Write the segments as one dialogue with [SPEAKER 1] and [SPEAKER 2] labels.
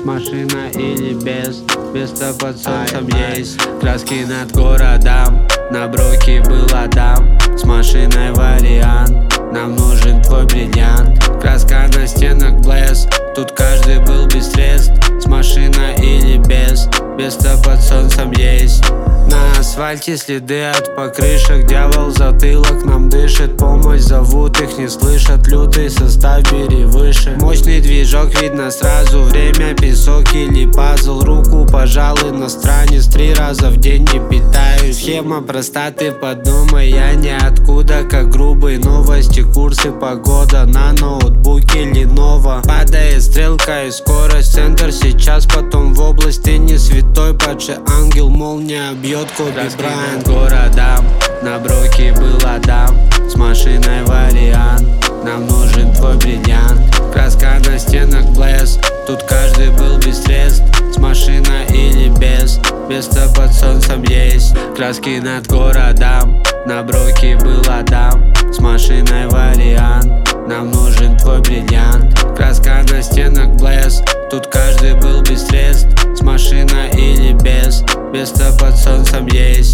[SPEAKER 1] машина или без, место под солнцем есть. Краски над городом, на броке был Адам, с машиной вариант, нам нужен твой бриллиант. Краска на стенах блеск, тут каждый был без средств, с машиной или без, место под солнцем есть. На асфальте следы от покрышек, дьявол затылок нам дышит, помощь зовут, их не слышат, лютый состав бери выше. Мощный движок видно сразу, время песок или пазл, руку пожал иностранец, 3 раза в день не питаюсь. Схема проста, ты подумай, я ниоткуда, как грубые новости, курсы, погода на ноутбуке Lenovo. Падает стрелка и скорость, центр сейчас, потом в область, ты не святой, падший ангел, молния бьет Коби Брайант. Городам, на броке был Адам, с машиной вариант, нам нужен твой бриллиант. Краска на стенах блеск, тут каждый был без средств, с машиной или без, место под солнцем есть. Краски над городом, на броке был Адам, с машиной вариант, нам нужен твой бриллиант. Краска на стенах блеск, тут каждый был без средств, с машиной или без, место под солнцем есть.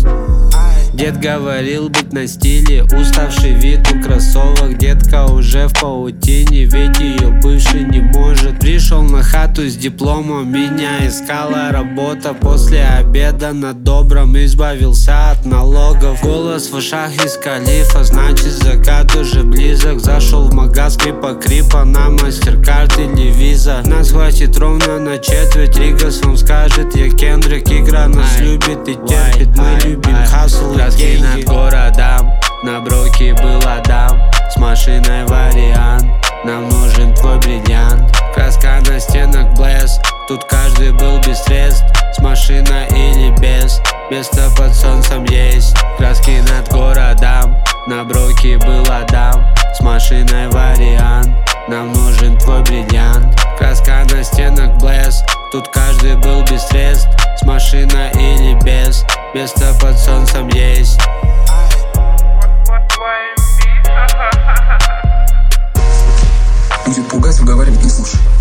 [SPEAKER 1] Дед говорил быть на стиле, уставший вид у кроссовок, детка уже в паутине, ведь ее бывший не может. Пришел на хату с дипломом, меня искала работа, после обеда на добром избавился от налогов. Голос в ушах из калифа, значит закат уже близок. Зашел в магаз крипа на мастеркард или виза. Нас хватит ровно на четверть, Ригас вам скажет, я Кендрик, игра нас любит и терпит, мы любим хасл. Краски над городом, на броке был Адам, с машиной вариант, нам нужен твой бриллиант. Краска на стенах блеск, тут каждый был без средств, с машиной или без, место под солнцем есть. Краски над городом, на броке был Адам, с машиной вариант, нам нужен твой бриллиант. Краска на стенах блеск, тут каждый был без средств, с машиной или без, место под солнцем есть.
[SPEAKER 2] Будет пугать, уговаривать, не слушай.